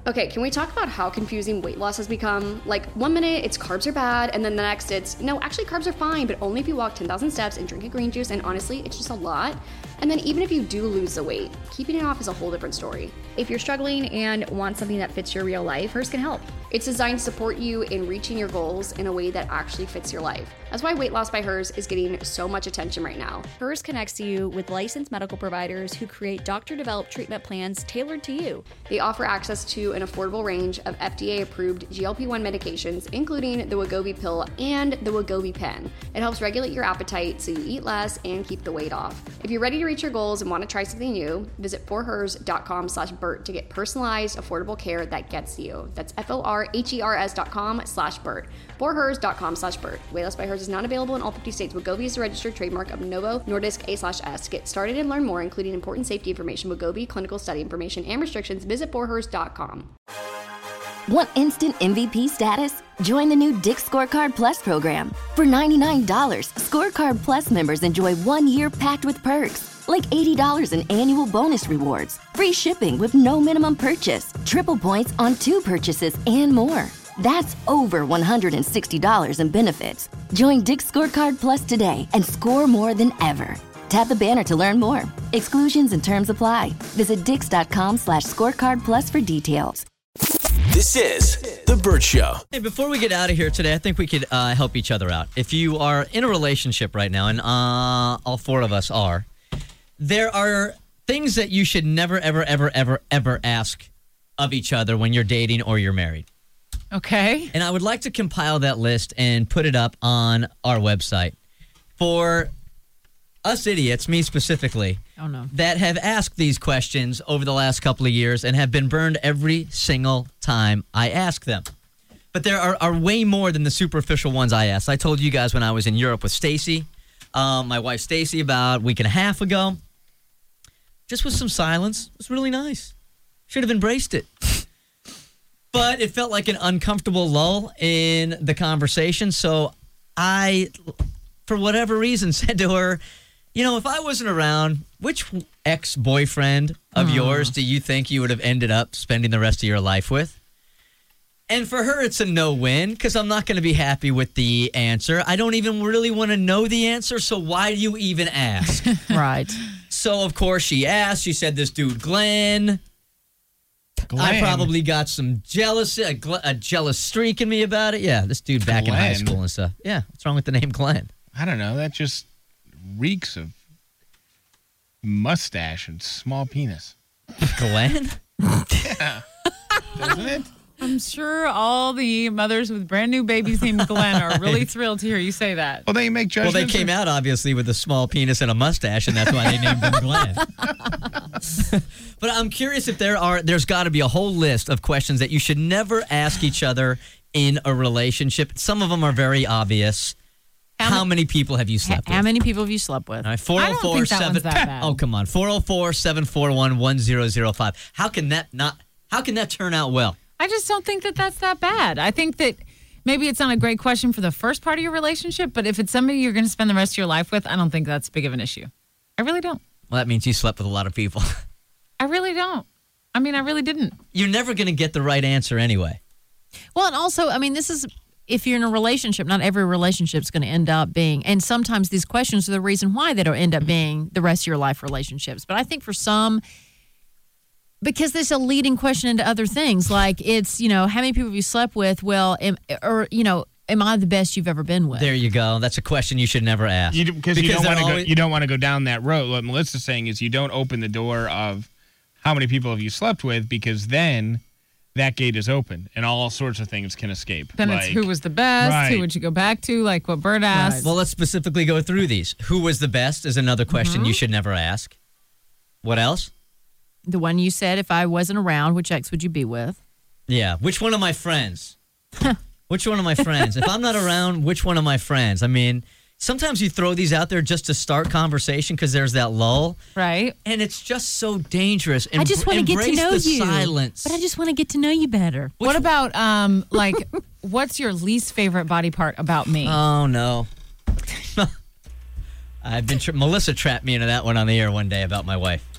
Okay, can we talk about how confusing weight loss has become? Like, 1 minute it's carbs are bad, and then the next it's, no, actually carbs are fine, but only if you walk 10,000 steps and drink a green juice, and honestly, it's just a lot. And then even if you do lose the weight, keeping it off is a whole different story. If you're struggling and want something that fits your real life, Hers can help. It's designed to support you in reaching your goals in a way that actually fits your life. That's why Weight Loss by Hers is getting so much attention right now. Hers connects you with licensed medical providers who create doctor-developed treatment plans tailored to you. They offer access to an affordable range of FDA-approved GLP-1 medications, including the Wegovy pill and the Wegovy pen. It helps regulate your appetite so you eat less and keep the weight off. If you're ready to reach your goals and want to try something new, visit forhers.com/Bert to get personalized, affordable care that gets you. That's forhers.com/Bert. forhers.com/Bert. Weight Loss by Hers is not available in all 50 states. Wegovy is a registered trademark of Novo Nordisk A/S. Get started and learn more, including important safety information, Wegovy, clinical study information, and restrictions. Visit forhers.com. Want instant MVP status? Join the new Dick's Scorecard Plus program. For $99, Scorecard Plus members enjoy 1 year packed with perks, like $80 in annual bonus rewards, free shipping with no minimum purchase, triple points on 2 purchases, and more. That's over $160 in benefits. Join Dick's Scorecard Plus today and score more than ever. Tap the banner to learn more. Exclusions and terms apply. Visit dix.com/scorecard plus for details. This is The Bert Show. Hey, before we get out of here today, I think we could help each other out. If you are in a relationship right now, and all 4 of us are, there are things that you should never, ever, ever, ever, ever ask of each other when you're dating or you're married. Okay. And I would like to compile that list and put it up on our website for us idiots, me specifically, that have asked these questions over the last couple of years and have been burned every single time I ask them. But there are way more than the superficial ones I asked. I told you guys when I was in Europe with Stacy, my wife Stacy, about a week and a half ago, just with some silence. It was really nice. Should have embraced it. But it felt like an uncomfortable lull in the conversation, so I, for whatever reason, said to her, you know, if I wasn't around, which ex-boyfriend of yours do you think you would have ended up spending the rest of your life with? And for her, it's a no-win because I'm not going to be happy with the answer. I don't even really want to know the answer, so why do you even ask? Right. So, of course, she asked. She said this dude, Glenn. I probably got some jealousy, a jealous streak in me about it. Yeah, this dude back in high school and stuff. Yeah, what's wrong with the name Glenn? I don't know. That just reeks of mustache and small penis. Glenn? Yeah. Doesn't it? I'm sure all the mothers with brand new babies named Glenn are really thrilled to hear you say that. Well, they make judgments. Well, they came out, obviously, with a small penis and a mustache, and that's why they named him Glenn. But I'm curious if there's got to be a whole list of questions that you should never ask each other in a relationship. Some of them are very obvious. How many people have you slept with? How many people have you slept with? All right, 404 I don't think that one's that bad. Oh, come on. 404-741-1005. How can that turn out well? I just don't think that that's that bad. I think that maybe it's not a great question for the first part of your relationship, but if it's somebody you're going to spend the rest of your life with, I don't think that's big of an issue. I really don't. Well, that means you slept with a lot of people. I really don't. I mean, I really didn't. You're never going to get the right answer anyway. Well, and also, I mean, this is, if you're in a relationship, not every relationship is going to end up being, and sometimes these questions are the reason why they don't end up being the rest of your life relationships. But I think for some, because there's a leading question into other things, like it's, you know, how many people have you slept with? Well, am I the best you've ever been with? There you go. That's a question you should never ask. Because you don't want to go down that road. What Melissa's saying is you don't open the door of how many people have you slept with, because then that gate is open and all sorts of things can escape. Then it's who was the best, Right. who would you go back to, like what Bert asked. Well, let's specifically go through these. Who was the best is another question you should never ask. What else? The one you said, if I wasn't around, which ex would you be with? Yeah. Which one of my friends? Which one of my friends? If I'm not around, which one of my friends? I mean, sometimes you throw these out there just to start conversation because there's that lull. Right. And it's just so dangerous. I just want to get to know Embrace the you. silence. But I just want to get to know you better. What about, like, what's your least favorite body part about me? Oh, no. I've been Melissa trapped me into that one on the air one day about my wife.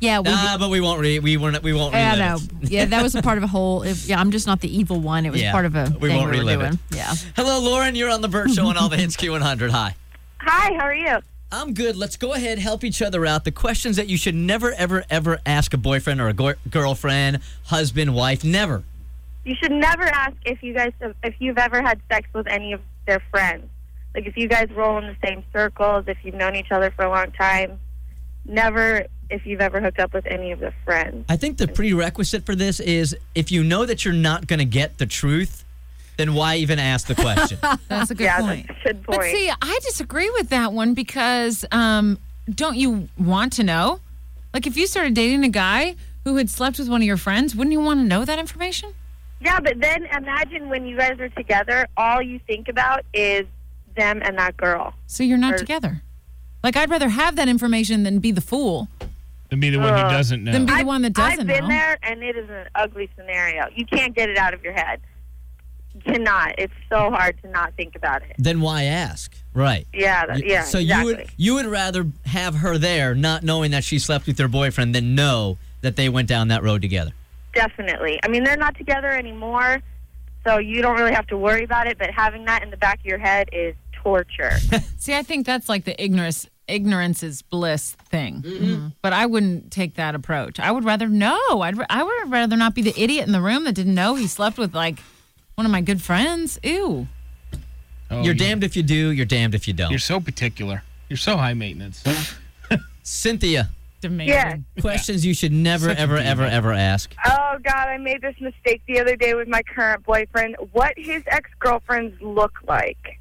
Yeah, but we won't relive I know. it. Yeah, that was a part of a whole. I'm just not the evil one. It was part of a we thing won't we were relive doing. it. Yeah. Hello, Lauren. You're on the Burt Show on all the hits Q100. Hi. Hi, how are you? I'm good. Let's go ahead, help each other out. The questions that you should never, ever, ever ask a boyfriend or a girlfriend, husband, wife. Never. You should never ask if you've ever had sex with any of their friends. Like if you guys roll in the same circles, if you've known each other for a long time. Never if you've ever hooked up with any of the friends. I think the prerequisite for this is if you know that you're not going to get the truth, then why even ask the question? That's a good point. That's a good point. But see, I disagree with that one because don't you want to know? Like if you started dating a guy who had slept with one of your friends, wouldn't you want to know that information? Yeah, but then imagine when you guys are together, all you think about is them and that girl. So you're not together. Like, I'd rather have that information than be the fool. Than be the one who doesn't know. Than be the one that doesn't know. I've been there, and it is an ugly scenario. You can't get it out of your head. You cannot. It's so hard to not think about it. Then why ask? Right. Yeah, So exactly. you would rather have her there, not knowing that she slept with her boyfriend, than know that they went down that road together. Definitely. I mean, they're not together anymore, so you don't really have to worry about it, but having that in the back of your head is torture. See, I think that's like the ignorance is bliss thing. Mm-hmm. But I wouldn't take that approach. I would rather know. I would rather not be the idiot in the room that didn't know he slept with, like, one of my good friends. Ew. Oh, you're damned if you do, you're damned if you don't. You're so particular. You're so high maintenance. Cynthia. Demanding. Yeah. Questions you should never, ever, ever, ever ask. Oh, God, I made this mistake the other day with my current boyfriend. What his ex-girlfriends look like.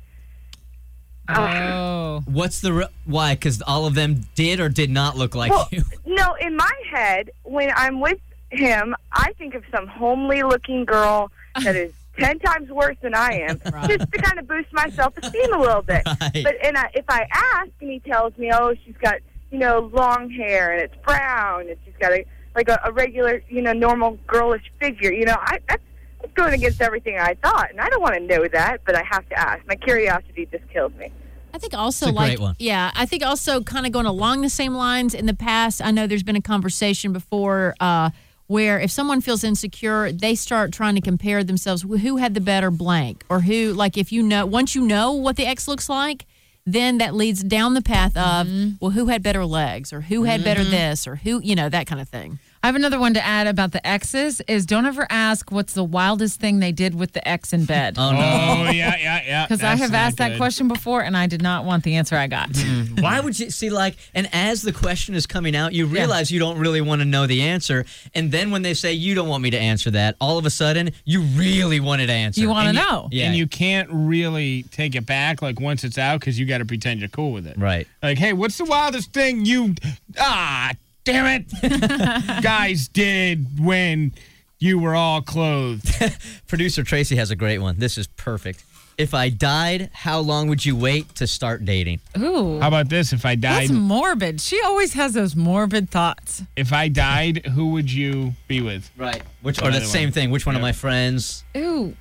Oh. What's why? Because all of them did or did not look like you? No, in my head, when I'm with him, I think of some homely-looking girl that is 10 times worse than I am, just to kind of boost my self-esteem a little bit. Right. But if I ask and he tells me, oh, she's got, long hair and it's brown and she's got a regular, normal girlish figure, that's going against everything I thought. And I don't want to know that, but I have to ask. My curiosity just kills me. I think also it's a great one. Yeah, I think also kind of going along the same lines in the past, I know there's been a conversation before where if someone feels insecure, they start trying to compare themselves with who had the better blank or who, like if once you know what the ex looks like, then that leads down the path of, well, who had better legs or who had better this or who, that kind of thing. I have another one to add about the exes is don't ever ask what's the wildest thing they did with the ex in bed. Oh, no. Oh, yeah. Because I have asked that question before, and I did not want the answer I got. Why would you see, and as the question is coming out, you realize you don't really want to know the answer. And then when they say, you don't want me to answer that, all of a sudden, you really want it answered. You want to know. Yeah. And you can't really take it back, once it's out, because you got to pretend you're cool with it. Right. Like, hey, what's the wildest thing you... damn it, guys did when you were all clothed? Producer Tracy has a great one. This is perfect. If I died, how long would you wait to start dating? Ooh. How about this? If I died... That's morbid. She always has those morbid thoughts. If I died, who would you be with? Right. Or the same thing. Which one of my friends? Ooh.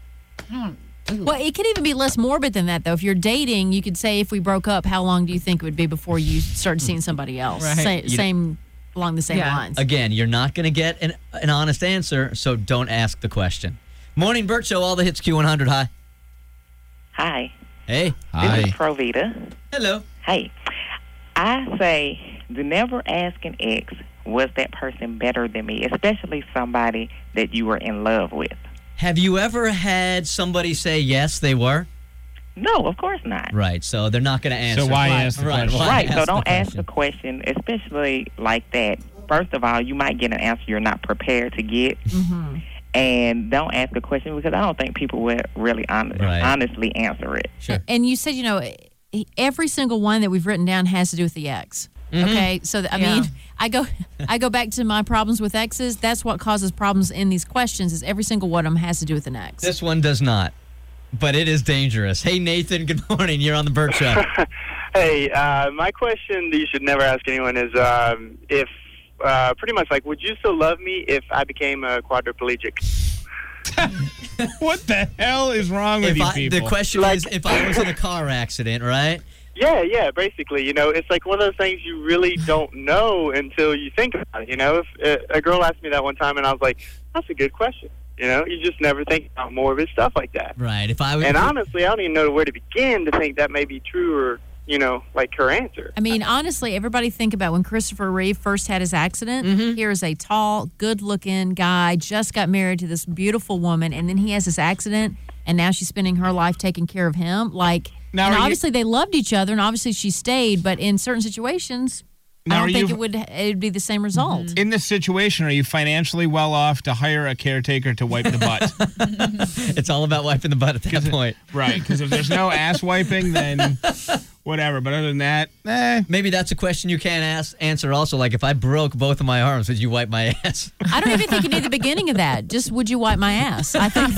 Well, it could even be less morbid than that, though. If you're dating, you could say, if we broke up, how long do you think it would be before you started seeing somebody else? Right. Same along the same lines. Again, you're not going to get an honest answer, so don't ask the question. Morning Burt Show, all the hits Q100. Hi. Hi. Hey. This is Provita. Hello. Hey. I say, do never ask an ex, was that person better than me, especially somebody that you were in love with. Have you ever had somebody say yes, they were? No, of course not. Right, so they're not going to answer. So why ask the question? Right, so don't ask the question, especially like that. First of all, you might get an answer you're not prepared to get. Mm-hmm. And don't ask a question because I don't think people would really honestly answer it. Sure. And you said, every single one that we've written down has to do with the ex. Mm-hmm. Okay, so I mean, I go back to my problems with exes. That's what causes problems in these questions. Is every single one of them has to do with an ex. This one does not, but it is dangerous. Hey Nathan, good morning. You're on the Burt Show. Hey, my question that you should never ask anyone is if pretty much would you still love me if I became a quadriplegic? What the hell is wrong with you people? The question is, if I was in a car accident, right? Yeah, basically. You know, it's like one of those things you really don't know until you think about it. You know, if a girl asked me that one time and I was like, that's a good question. You know, you just never think about morbid stuff like that. Right. And honestly, I don't even know where to begin to think that may be true or, you know, like her answer. I mean, honestly, everybody think about when Christopher Reeve first had his accident. Here is a tall, good-looking guy, just got married to this beautiful woman, and then he has this accident, and now she's spending her life taking care of him. Like, and obviously they loved each other, and obviously she stayed, but in certain situations, I don't think it'd be the same result. In this situation, are you financially well off to hire a caretaker to wipe the butt? It's all about wiping the butt at that point. Right, because if there's no ass wiping, then whatever. But other than that, Maybe that's a question you can't answer also. Like, if I broke both of my arms, would you wipe my ass? I don't even think you need the beginning of that. Just, would you wipe my ass? I think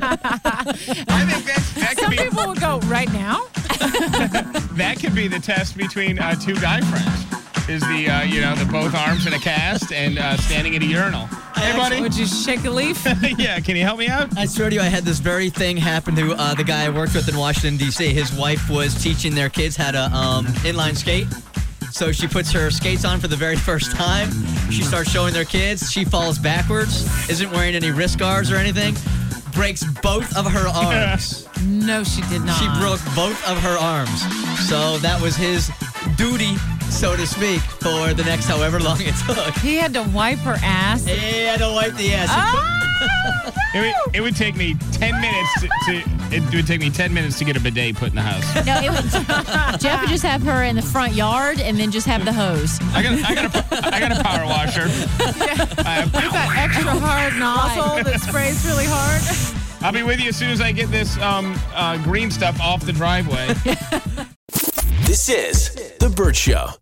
that could Some be, people would go, right now? that could be the test between two guy friends. Is the both arms in a cast and standing at a urinal. Hey, buddy. Would you shake a leaf? Yeah, can you help me out? I swear to you, I had this very thing happen to the guy I worked with in Washington, D.C. His wife was teaching their kids how to inline skate. So she puts her skates on for the very first time. She starts showing their kids. She falls backwards, isn't wearing any wrist guards or anything, breaks both of her arms. No, she did not. She broke both of her arms. So that was his duty, so to speak, for the next however long it took. He had to wipe her ass? He had to wipe the ass. It would take me 10 minutes it would take me 10 minutes to get a bidet put in the house. No, Jeff would just have her in the front yard and then just have the hose. I got a power washer. With that extra hard nozzle that sprays really hard. I'll be with you as soon as I get this green stuff off the driveway. This is The Bert Show.